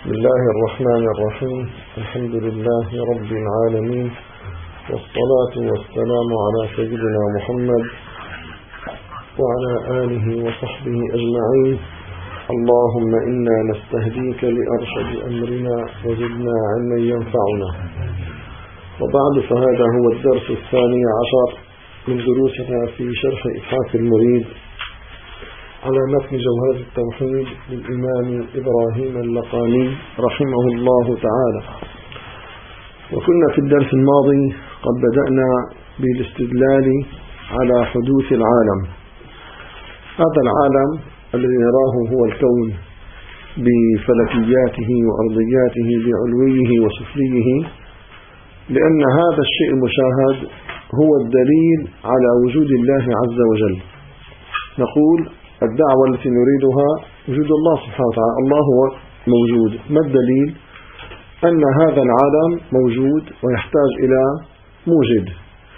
بسم الله الرحمن الرحيم. الحمد لله رب العالمين، والصلاة والسلام على سيدنا محمد وعلى آله وصحبه أجمعين. اللهم إنا نستهديك لأرشد أمرنا وزدنا علما ينفعنا. وبعد، فهذا هو الدرس 12 من دروسنا في شرح إتحاف المريد على متن جوهرة التوحيد للإمام إبراهيم اللقاني رحمه الله تعالى. وكنا في الدرس الماضي قد بدأنا بالاستدلال على حدوث العالم. هذا العالم الذي نراه هو الكون بفلكياته وأرضياته بعلويه وسفليه، لأن هذا الشيء المشاهد هو الدليل على وجود الله عز وجل. نقول الدعوة التي نريدها وجود الله سبحانه وتعالى، الله هو موجود. ما الدليل؟ أن هذا العالم موجود ويحتاج إلى موجد.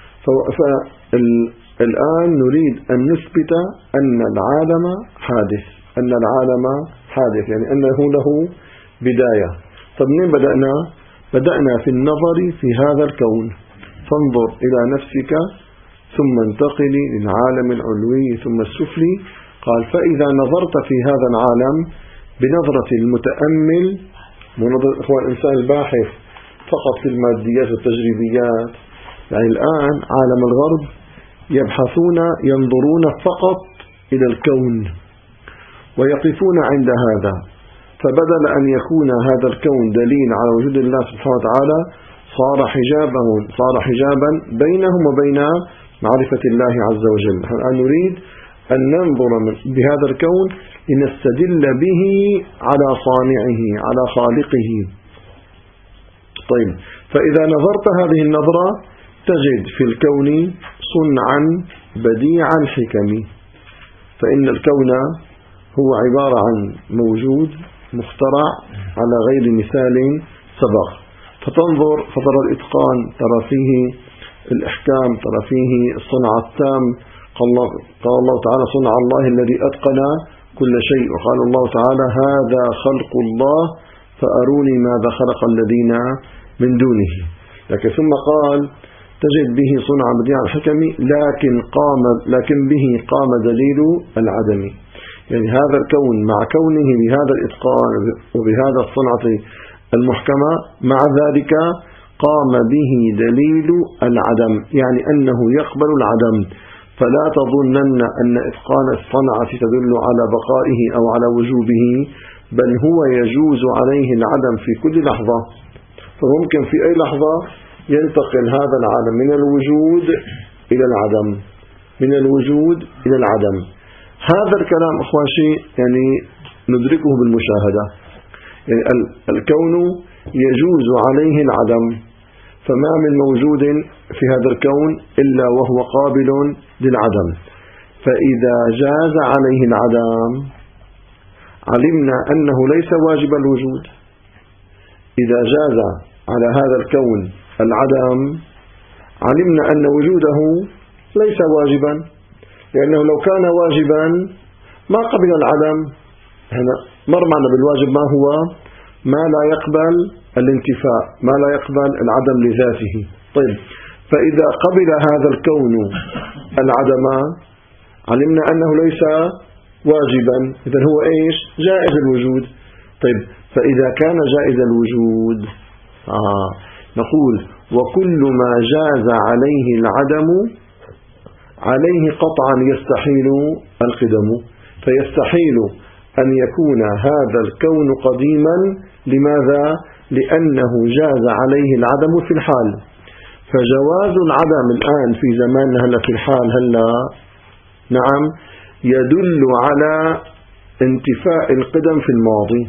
فالآن نريد أن نثبت أن العالم حادث، يعني أنه له بداية. طب منين بدأنا؟ بدأنا في النظر في هذا الكون. فانظر إلى نفسك ثم انتقل للعالم العلوي ثم السفلي. قال: فإذا نظرت في هذا العالم بنظرة المتأمل، هو الإنسان الباحث فقط في الماديات والتجريبيات. يعني الآن عالم الغرب ينظرون فقط إلى الكون ويقفون عند هذا. فبدل أن يكون هذا الكون دليل على وجود الله سبحانه وتعالى، صار حجابا بينهم وبين معرفة الله عز وجل. الآن نريد أن ننظر بهذا الكون لنستدل به على صانعه، على خالقه. طيب، فإذا نظرت هذه النظرة تجد في الكون صنعا بديع الحكم. فإن الكون هو عبارة عن موجود مخترع على غير مثال سبق. فترى الإتقان، ترى فيه الإحكام، ترى فيه الصنع التام. قال الله تعالى: صنع الله الذي أتقن كل شيء. وقال الله تعالى: هذا خلق الله فأروني ماذا خلق الذين من دونه. لكن ثم قال: تجد به صنع بديع الحكم، لكن به قام دليل العدم. يعني هذا الكون مع كونه بهذا الإتقان وبهذا الصنعة المحكمة، مع ذلك قام به دليل العدم، يعني أنه يقبل العدم. فلا تظنن أن إتقان الصنعة تدل على بقائه أو على وجوبه، بل هو يجوز عليه العدم في كل لحظة. فممكن في أي لحظة ينتقل هذا العالم من الوجود إلى العدم، من الوجود إلى العدم. هذا الكلام أخواشي يعني ندركه بالمشاهدة. يعني الكون يجوز عليه العدم، فما من موجود في هذا الكون إلا وهو قابل للعدم. فإذا جاز عليه العدم علمنا أنه ليس واجب الوجود. إذا جاز على هذا الكون العدم علمنا أن وجوده ليس واجبا، لأنه لو كان واجبا ما قبل العدم. هنا مر معنا بالواجب ما هو؟ ما لا يقبل الانتفاء، ما لا يقبل العدم لذاته. طيب، فإذا قبل هذا الكون العدم علمنا أنه ليس واجبا، إذن هو إيش؟ جائز الوجود. طيب، فإذا كان جائز الوجود نقول: وكل ما جاز عليه العدم عليه قطعا يستحيل القدم. فيستحيل أن يكون هذا الكون قديما. لماذا؟ لأنه جاز عليه العدم في الحال. فجواز العدم الآن في زماننا هلا في الحال نعم، يدل على انتفاء القدم في الماضي.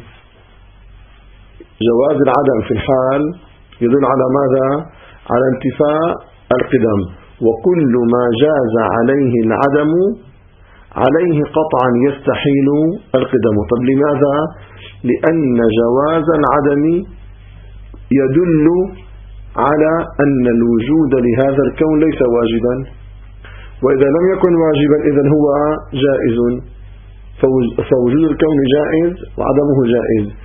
جواز العدم في الحال يدل على ماذا؟ على انتفاء القدم. وكل ما جاز عليه العدم عليه قطعا يستحيل القدم. طب لماذا؟ لأن جواز العدم يدل على أن الوجود لهذا الكون ليس واجبا، وإذا لم يكن واجبا إذن هو جائز. فوجود الكون جائز وعدمه جائز.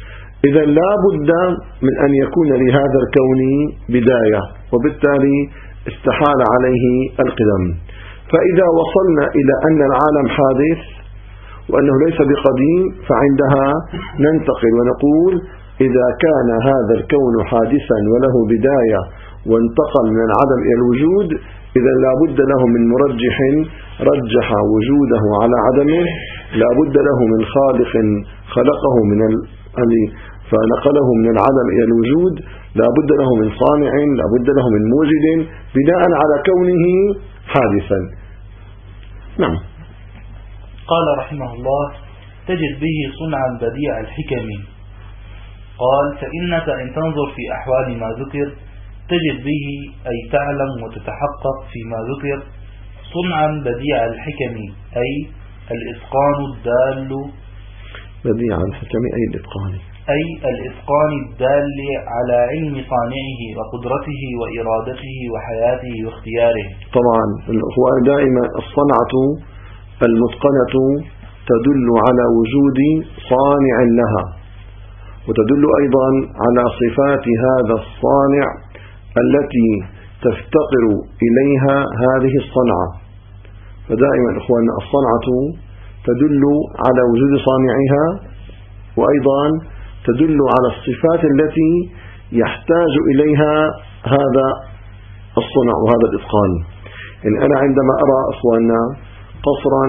إذا لا بد من أن يكون لهذا الكون بداية، وبالتالي استحال عليه القدم. فإذا وصلنا إلى أن العالم حادث وأنه ليس بقديم، فعندها ننتقل ونقول إذا كان هذا الكون حادثا وله بداية وانتقل من العدم إلى الوجود، إذا لا بد له من مرجح رجح وجوده على عدمه، لا بد له من خالق خلقه فنقله من العدم إلى الوجود، لا بد له من صانع، لا بد له من موجد بناء على كونه حادثا. نعم. قال رحمه الله: تجد به صنعا بديع الحكم. قال: فإنك إن تنظر في أحوال ما ذكر تجد به، أي تعلم وتتحقق فيما ذكر، صنعا بديع الحكم، أي الإتقان الدال، بديع الحكم أي الإتقان، أي الإتقان الدال على علم صانعه وقدرته وإرادته وحياته واختياره. طبعا هو دائما الصنعة المتقنة تدل على وجود صانع لها، وتدل أيضا على صفات هذا الصانع التي تفتقر إليها هذه الصنعة. فدائما إخواننا الصنعة تدل على وجود صانعها، وأيضا تدل على الصفات التي يحتاج إليها هذا الصنع وهذا الإتقان. يعني أنا عندما أرى إخواننا قصرا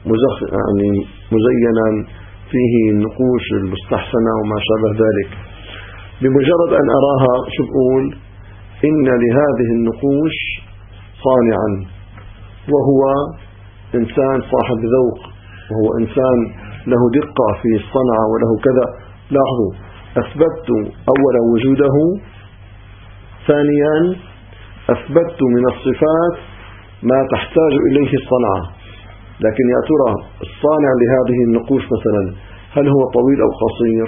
مزينا فيه النقوش المستحسنة وما شابه ذلك، بمجرد أن أراها شو بقول؟ إن لهذه النقوش صانعا، وهو إنسان صاحب ذوق، وهو إنسان له دقة في الصنعة وله كذا. لاحظوا، أثبتت أولا وجوده، ثانيا أثبتت من الصفات ما تحتاج إليه الصنعة. لكن يا ترى الصانع لهذه النقوش مثلا هل هو طويل أو قصير؟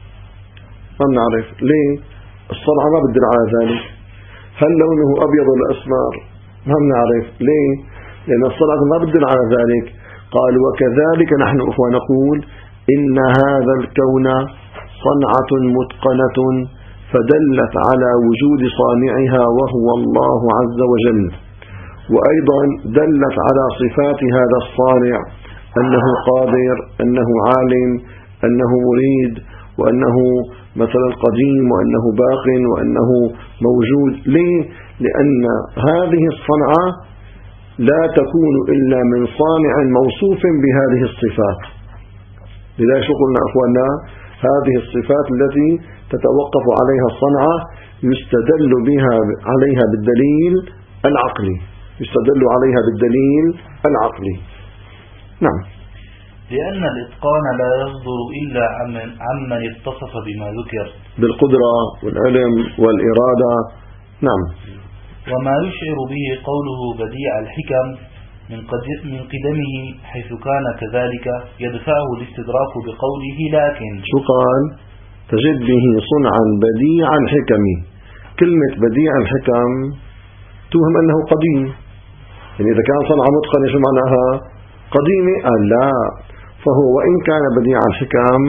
ما نعرف. ليه؟ الصنعة ما بدل على ذلك. هل لونه أبيض ولا أسمر؟ ما نعرف. ليه؟ لأن الصنعة ما بدل على ذلك. قال: وكذلك نحن أخوة نقول إن هذا الكون صنعة متقنة فدلت على وجود صانعها وهو الله عز وجل، وأيضا دلت على صفات هذا الصانع، أنه قادر، أنه عالم، أنه مريد، وأنه مثلا قديم، وأنه باق، وأنه موجود. ليه؟ لأن هذه الصنعة لا تكون إلا من صانع موصوف بهذه الصفات. لذلك شو قلنا أخواننا؟ هذه الصفات التي تتوقف عليها الصنعة يستدل بها عليها بالدليل العقلي، يستدل عليها بالدليل العقلي. نعم. لأن الإتقان لا يصدر إلا عمن اتصف بما ذكر بالقدرة والعلم والإرادة. نعم. وما يشعر به قوله بديع الحكم من قدمه حيث كان كذلك يدفعه الاستدراك بقوله لكن. شو قال؟ تجد به صنعا بديع الحكم. كلمة بديع الحكم توهم أنه قديم. يعني إذا كان صنعة متقنة شو معناها؟ قديمة؟ لا، فهو وإن كان بديع الحكم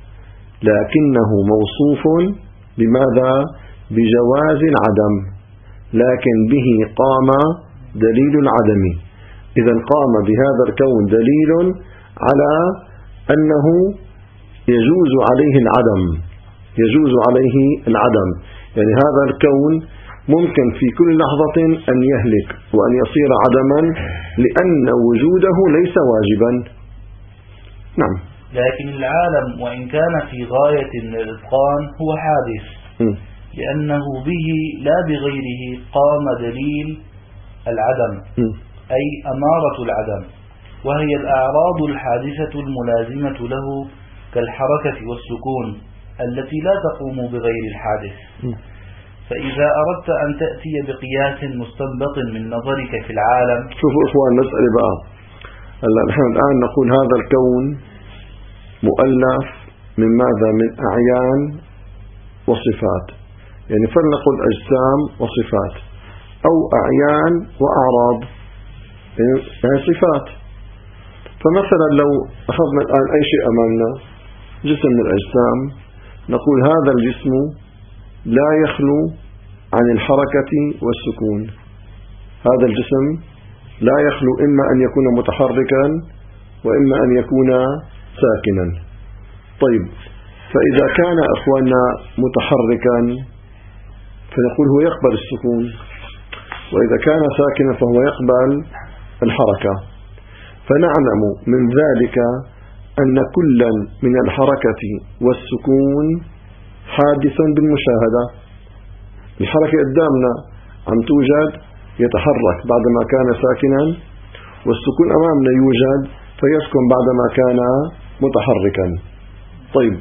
لكنه موصوف بماذا؟ بجواز العدم، لكن به قام دليل العدم. إذا قام بهذا الكون دليل على أنه يجوز عليه العدم، يجوز عليه العدم. يعني هذا الكون ممكن في كل لحظة أن يهلك وأن يصير عدما لأن وجوده ليس واجبا. نعم. لكن العالم وإن كان في غاية من الإتقان هو حادث، لأنه به لا بغيره قام دليل العدم، أي أمارة العدم، وهي الأعراض الحادثة الملازمة له كالحركة والسكون التي لا تقوم بغير الحادث. فإذا أردت أن تأتي بقياس مستنبط من نظرك في العالم. شوفوا إخوان المسألة بقى، نحن الآن نقول هذا الكون مؤلف من ماذا؟ من أعيان وصفات. يعني فلنقل أجسام وصفات، أو أعيان وأعراض، يعني صفات. فمثلا لو أخذنا الآن أي شيء أمامنا، جسم من الأجسام، نقول هذا الجسم لا يخلو عن الحركة والسكون. هذا الجسم لا يخلو إما أن يكون متحركا وإما أن يكون ساكنا. طيب، فإذا كان أخواننا متحركا فنقول هو يقبل السكون، وإذا كان ساكنا فهو يقبل الحركة. فنعلم من ذلك أن كلا من الحركة والسكون حادث بالمشاهدة. الحركة قدامنا عم توجد، يتحرك بعدما كان ساكنا، والسكون أمامنا يوجد فيسكن بعدما كان متحركا. طيب،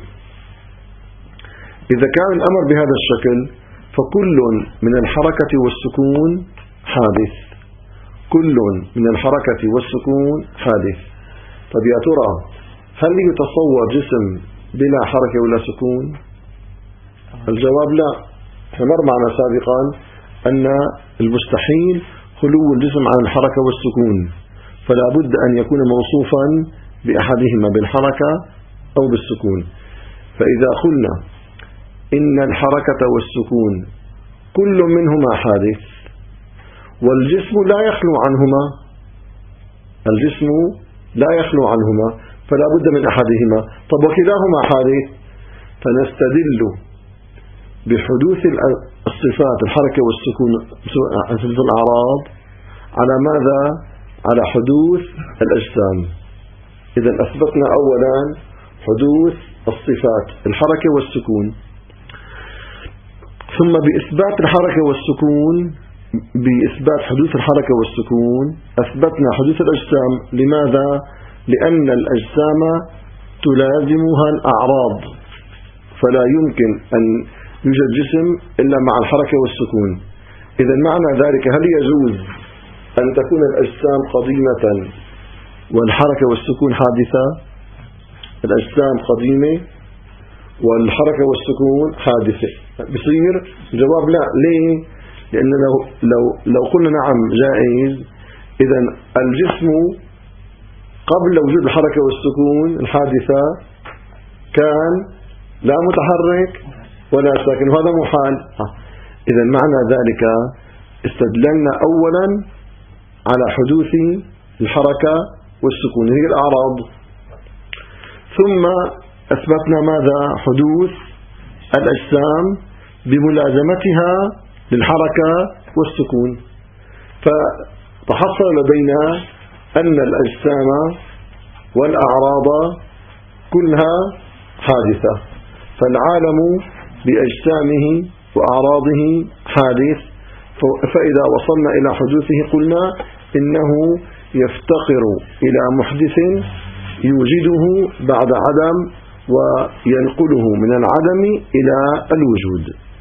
إذا كان الأمر بهذا الشكل فكل من الحركة والسكون حادث. كل من الحركة والسكون حادث. طب يا ترى هل يتصور جسم بلا حركة ولا سكون؟ الجواب لا. مر معنا سابقا أن المستحيل خلو الجسم عن الحركة والسكون، فلا بد أن يكون موصوفا بأحدهما بالحركة أو بالسكون. فإذا قلنا إن الحركة والسكون كل منهما حادث والجسم لا يخلو عنهما، الجسم لا يخلو عنهما، فلا بد من أحدهما. طب وكلاهما حادث، فنستدل بحدوث الصفات الحركة والسكون صفة الأعراض على ماذا؟ على حدوث الأجسام. إذا أثبتنا أولا حدوث الصفات الحركة والسكون، ثم بإثبات الحركة والسكون، بإثبات حدوث الحركة والسكون أثبتنا حدوث الأجسام. لماذا؟ لأن الأجسام تلازمها الأعراض، فلا يمكن أن يوجد جسم إلا مع الحركة والسكون. إذا معنى ذلك هل يجوز أن تكون الأجسام قديمة والحركة والسكون حادثة؟ الأجسام قديمة والحركة والسكون حادثة، بصير؟ جواب لا. ليه؟ لأن لو قلنا نعم جائز، إذا الجسم قبل وجود الحركة والسكون الحادثة كان لا متحرك ولا ساكن، وهذا محال. إذا معنى ذلك استدللنا أولا على حدوث الحركة والسكون هي الأعراض، ثم أثبتنا ماذا؟ حدوث الأجسام بملازمتها للحركة والسكون. فتحصل لدينا أن الأجسام والأعراض كلها حادثة، فالعالم بأجسامه وأعراضه حادث. فإذا وصلنا إلى حدوثه قلنا إنه يفتقر إلى محدث يوجده بعد عدم وينقله من العدم إلى الوجود.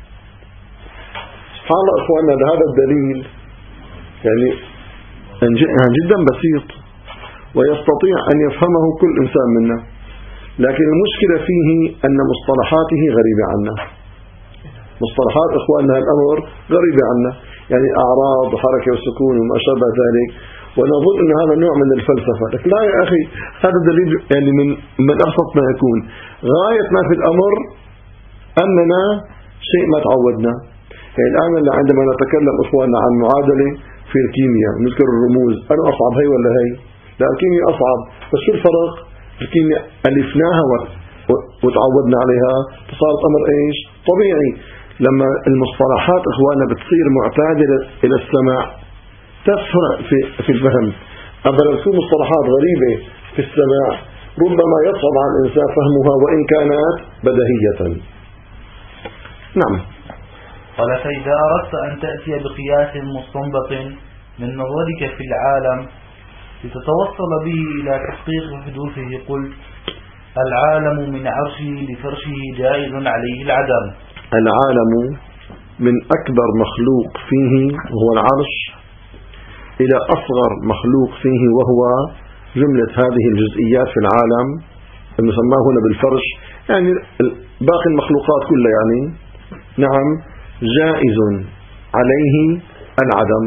سبحان الله أخواننا، هذا الدليل يعني جدا بسيط ويستطيع أن يفهمه كل إنسان منا، لكن المشكلة فيه أن مصطلحاته غريبة عنا. مصطلحات إخواننا الأمر غريبة عنا، يعني أعراض وحركة وسكون وما شابه ذلك، ونظن أن هذا نوع من الفلسفة. لكن لا يا أخي، هذا دليل يعني من أبسط ما يكون. غاية ما في الأمر أننا شيء ما تعودنا. يعني الآن عندما نتكلم إخواننا عن معادلة في الكيمياء نذكر الرموز، أنا أصعب هي ولا هي؟ لا، الكيمياء أصعب، بس شو الفرق؟ الكيمياء ألفناها وتعودنا عليها فصارت أمر إيش؟ طبيعي. لما المصطلحات إخواننا بتصير معتادلة إلى السماع تفرق في الفهم. أما لو تكون مصطلحات غريبة في السماع ربما يصعب على الإنسان فهمها وإن كانت بديهية. نعم. قال: فإذا أردت أن تأتي بقياس مستنبط من نظرك في العالم لتتوصل به إلى تحقيق حدوثه، قلت: العالم من عرشه لفرشه جائز عليه العدم. العالم من أكبر مخلوق فيه وهو العرش إلى أصغر مخلوق فيه وهو جملة هذه الجزئيات في العالم المسمى هنا بالفرش، يعني باقي المخلوقات كلها، يعني نعم جائز عليه العدم.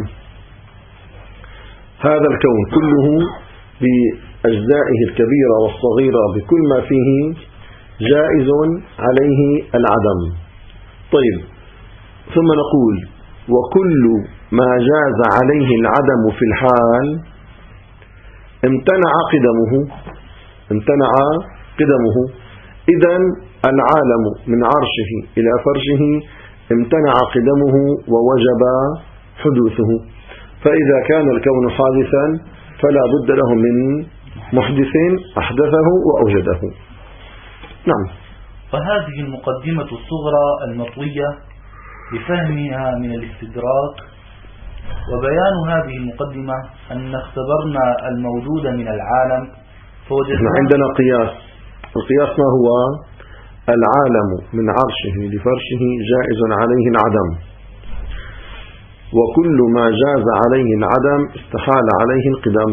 هذا الكون كله بأجزائه الكبيرة والصغيرة بكل ما فيه جائز عليه العدم. طيب، ثم نقول وكل ما جاز عليه العدم في الحال امتنع قدمه. إذن العالم من عرشه إلى فرشه امتنع قدمه ووجب حدوثه. فإذا كان الكون حادثا فلا بد له من محدث أحدثه وأوجده. نعم. فهذه المقدمة الصغرى المطوية لفهمها من الاستدراك. وبيان هذه المقدمة أن اختبرنا الموجود من العالم فوجدنا عندنا قياس. القياس ما هو؟ العالم من عرشه لفرشه جائز عليه العدم، وكل ما جاز عليه العدم استحال عليه القدم.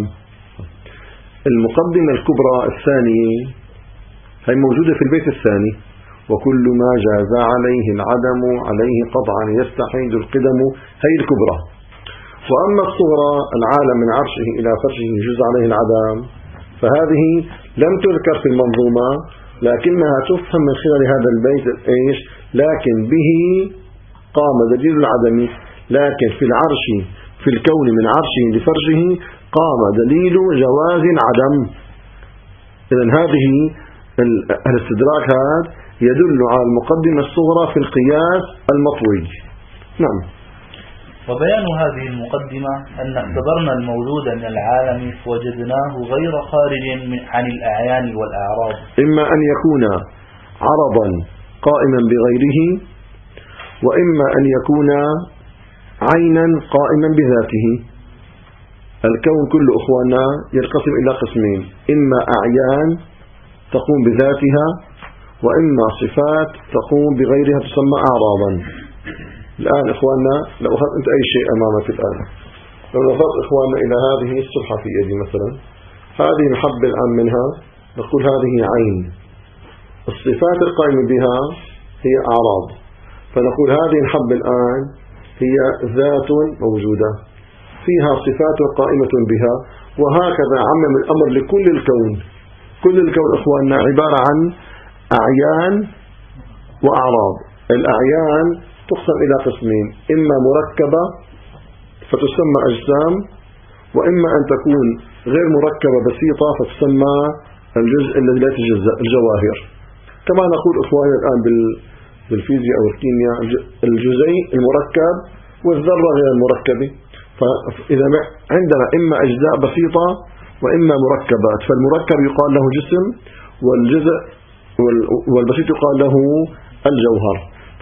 المقدمة الكبرى الثانية هي موجودة في البيت الثاني، وكل ما جاز عليه العدم عليه قطعا يستحيل القدم، هي الكبرى. وأما الصغرى العالم من عرشه إلى فرشه يجوز عليه العدم، فهذه لم تذكر في المنظومة لكنها تفهم من خلال هذا البيت إيش؟ لكن به قام دليل العدم، لكن في العرش في الكون من عرشه لفرشه قام دليل جواز العدم. إذن هذه الاستدراك هذا يدل على المقدمة الصغرى في القياس المطوي. نعم. وبيان هذه المقدمة أن اختبرنا الموجود من العالم فوجدناه غير خارج عن الأعيان والأعراض، إما أن يكون عرضا قائما بغيره، وإما أن يكون عينا قائما بذاته. الكون كل أخوانا ينقسم إلى قسمين: إما أعيان تقوم بذاتها، وإما صفات تقوم بغيرها تسمى أعراضا. الآن إخواننا لو أخذت أنت أي شيء أمامك الآن، لو نظرت إخواننا إلى هذه السبحة في يدي مثلا، هذه نحب الآن منها نقول هذه عين، الصفات القائمة بها هي أعراض، فنقول هذه الحب الآن هي ذات موجودة فيها صفات قائمة بها. وهكذا عمم الأمر لكل الكون. كل الكون إخواننا عبارة عن أعيان وأعراض. الأعيان تقسم إلى قسمين: إما مركبة فتسمى أجسام، وإما أن تكون غير مركبة بسيطة فتسمى الجزء الذي لا يتجزأ، الجواهر. كما نقول إخواننا الآن بالفيزياء أو الكيمياء الجزيء المركب والذرة غير المركبة. فإذا عندنا إما أجزاء بسيطة وإما مركبات، فالمركب يقال له جسم، والجزء والبسيط يقال له الجوهر،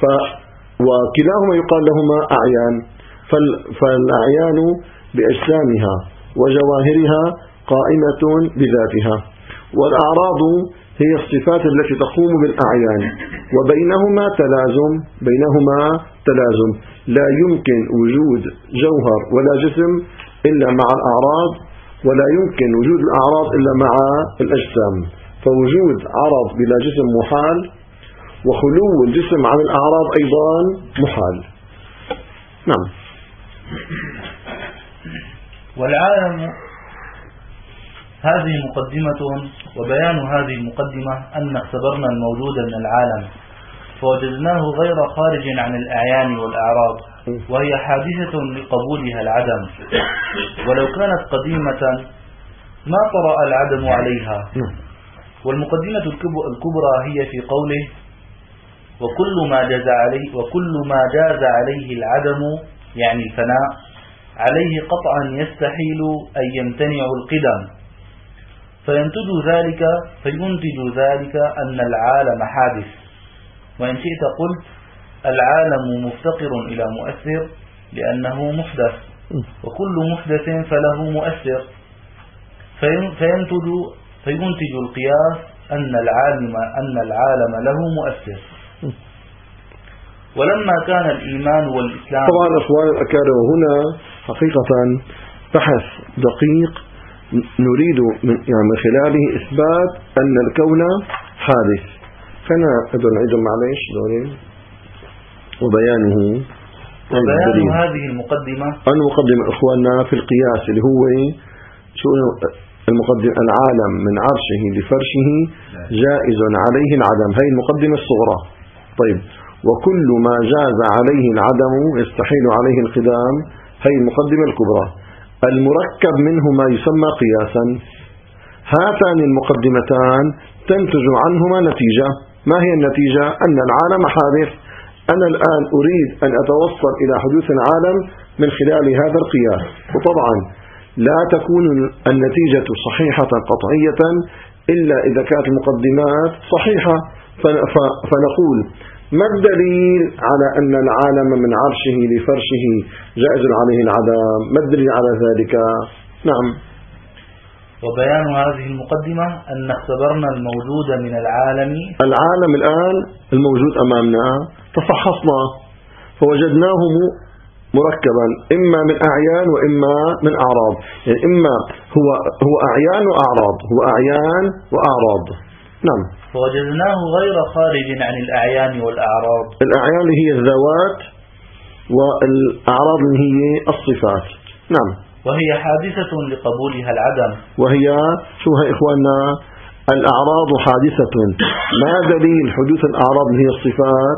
وكلاهما يقال لهما أعيان. فالأعيان بأجسامها وجواهرها قائمة بذاتها، والأعراض هي الصفات التي تقوم بالأعيان، وبينهما تلازم. لا يمكن وجود جوهر ولا جسم إلا مع الأعراض، ولا يمكن وجود الأعراض إلا مع الأجسام. فوجود عرض بلا جسم محال، وخلو الجسم عن الأعراض أيضا محال. نعم. والعالم هذه مقدمة. وبيان هذه المقدمة أن اختبرنا الموجود من العالم فوجدناه غير خارج عن الأعيان والأعراض، وهي حادثة لقبولها العدم، ولو كانت قديمة ما طرأ العدم عليها. والمقدمة الكبرى هي في قوله: وكل ما جاز عليه العدم، يعني الفناء، عليه قطعا يستحيل أن يمتنع القدم، فينتج ذلك أن العالم حادث. وإن شئت قلت العالم مفتقر إلى مؤثر لأنه محدث، وكل محدث فله مؤثر، فينتج القياس أن العالم له مؤثر. ولما كان الإيمان والإسلام. طبعا أخوان الأكارم، هنا حقيقة بحث دقيق نريد من خلاله إثبات أن الكون حادث. خلينا نعيد معليش دورين. وبيان هذه المقدمة إخواننا في القياس اللي هو شو العالم من عرشه لفرشه جائز عليه العدم، هي المقدمة الصغرى. طيب، وكل ما جاز عليه العدم يستحيل عليه القدام، هي المقدمة الكبرى. المركب منه ما يسمى قياسا. هاتان المقدمتان تنتج عنهما نتيجة. ما هي النتيجة؟ أن العالم حادث. أنا الآن أريد أن أتوصل إلى حدوث العالم من خلال هذا القياس، وطبعا لا تكون النتيجة صحيحة قطعية إلا إذا كانت المقدمات صحيحة. فنقول: ما الدليل على أن العالم من عرشه لفرشه جائز عليه العدم؟ ما الدليل على ذلك؟ نعم. وبيان هذه المقدمة أن اختبرنا الموجود من العالم الآن الموجود أمامنا، تفحصنا فوجدناه مركبا إما من أعيان وإما من أعراض، يعني إما هو أعيان وأعراض، هو أعيان وأعراض. نعم. فوجدناه غير خارج عن الأعيان والأعراض. الأعيان هي الذوات والأعراض هي الصفات. نعم. وهي حادثة لقبولها العدم. وهي شو هي إخواننا؟ الأعراض حادثة. ما دليل حدوث الأعراض هي الصفات؟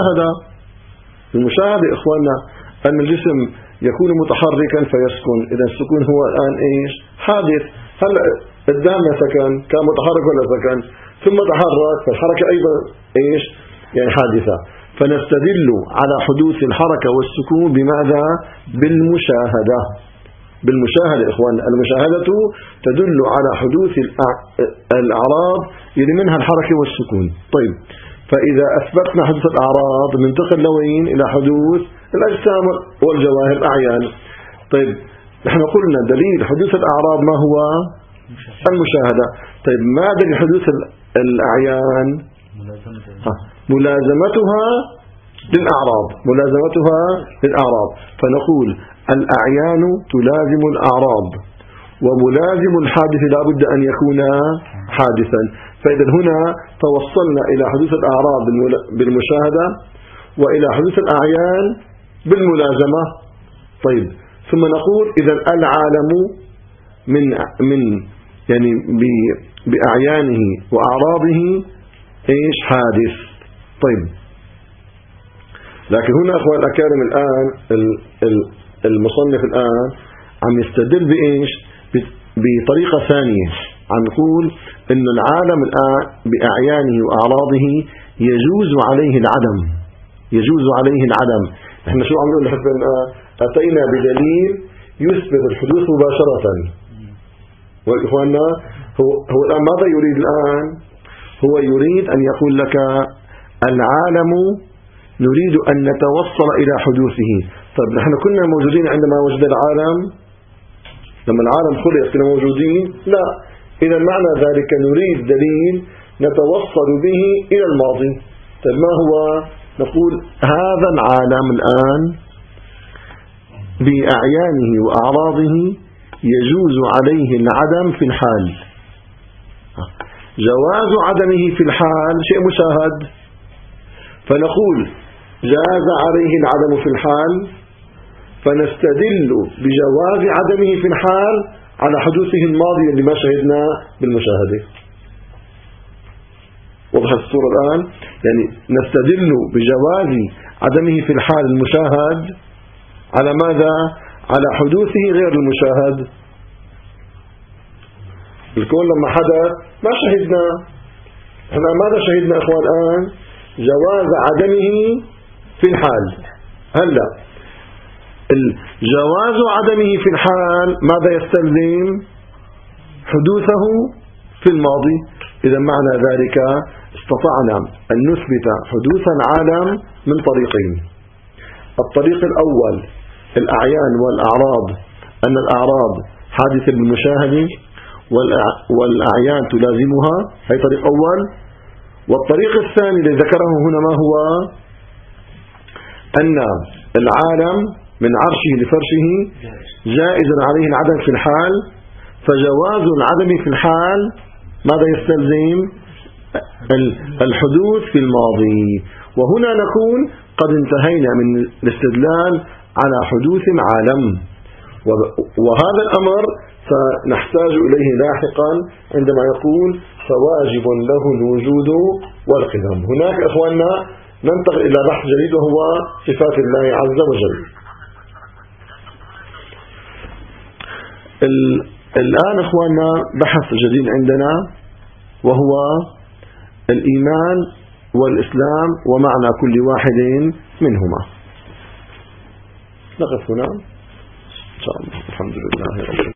المشاهدة إخواننا، أن الجسم يكون متحركا فيسكن، إذا السكون هو الآن إيش؟ حادث. هلأ قدامنا سكن، كان متحرك ولا سكن؟ ثم تحرك، فالحركة أيضا إيش؟ يعني حادثة. فنستدل على حدوث الحركة والسكون بماذا؟ بالمشاهدة. إخواننا، المشاهدة تدل على حدوث الأعراض يعني منها الحركة والسكون. طيب، فإذا أثبتنا حدوث الأعراض ننتقل لوين؟ إلى حدوث الأجسام والجواهر الأعيان. طيب، نحن قلنا دليل حدوث الأعراض ما هو؟ المشاهدة. طيب، ما دليل حدوث الأعيان؟ ملازمتها للأعراض. فنقول: الأعيان تلازم الأعراض، وملازم الحادث لا بد أن يكون حادثا. فإذا هنا توصلنا إلى حدوث الأعراض بالمشاهدة، وإلى حدوث الأعيان بالملازمة. طيب، ثم نقول: إذا العالم من يعني بأعيانه وأعراضه إيش؟ حادث. طيب، لكن هنا أخوان الأكارم الآن المصنف الآن عم يستدل بإيش؟ بطريقة ثانية. عم يقول إن العالم الآن بأعيانه وأعراضه يجوز عليه العدم. نحن شو عم نقول لحظة الآن؟ أتينا بدليل يثبت الحدوث مباشرة. وإخواننا، هو الآن ماذا يريد الآن؟ هو يريد أن يقول لك: العالم نريد أن نتوصل إلى حدوثه. طيب، نحن كنا موجودين عندما وجد العالم؟ لما العالم خلق كنا موجودين؟ لا. إذا معنى ذلك نريد دليل نتوصل به إلى الماضي. طيب، ما هو؟ نقول: هذا العالم الآن بأعيانه وأعراضه يجوز عليه العدم في الحال. جواز عدمه في الحال شيء مشاهد، فنقول: جاز عليه العدم في الحال، فنستدل بجواز عدمه في الحال على حدوثه الماضي اللي ما شهدنا بالمشاهدة. وضحت الصورة الآن؟ يعني نستدل بجواز عدمه في الحال المشاهد على ماذا؟ على حدوثه غير المشاهد. الكون لما حدث ما شهدنا، احنا ماذا شهدنا أخوان الآن؟ جواز عدمه في الحال. هلا جواز عدمه في الحال ماذا يستلزم؟ حدوثه في الماضي. إذا معنى ذلك استطعنا أن نثبت حدوث العالم من طريقين. الطريق الأول الأعيان والأعراض، أن الأعراض حادثة بالمشاهدة والأعيان تلازمها، هي طريق أول. والطريق الثاني الذي ذكره هنا ما هو؟ أن العالم من عرشه لفرشه جائز عليه العدم في الحال، فجواز العدم في الحال ماذا يستلزم؟ الحدوث في الماضي. وهنا نكون قد انتهينا من الاستدلال على حدوث العالم، وهذا الأمر سنحتاج إليه لاحقا عندما يقول فواجب له الوجود والقدم. هناك إخواننا ننتقل إلى بحث جديد وهو صفات الله عز وجل. الآن إخواننا بحث جديد عندنا وهو الإيمان والإسلام ومعنى كل واحد منهما. نقف هنا إن شاء الله. الحمد لله رب العالمين.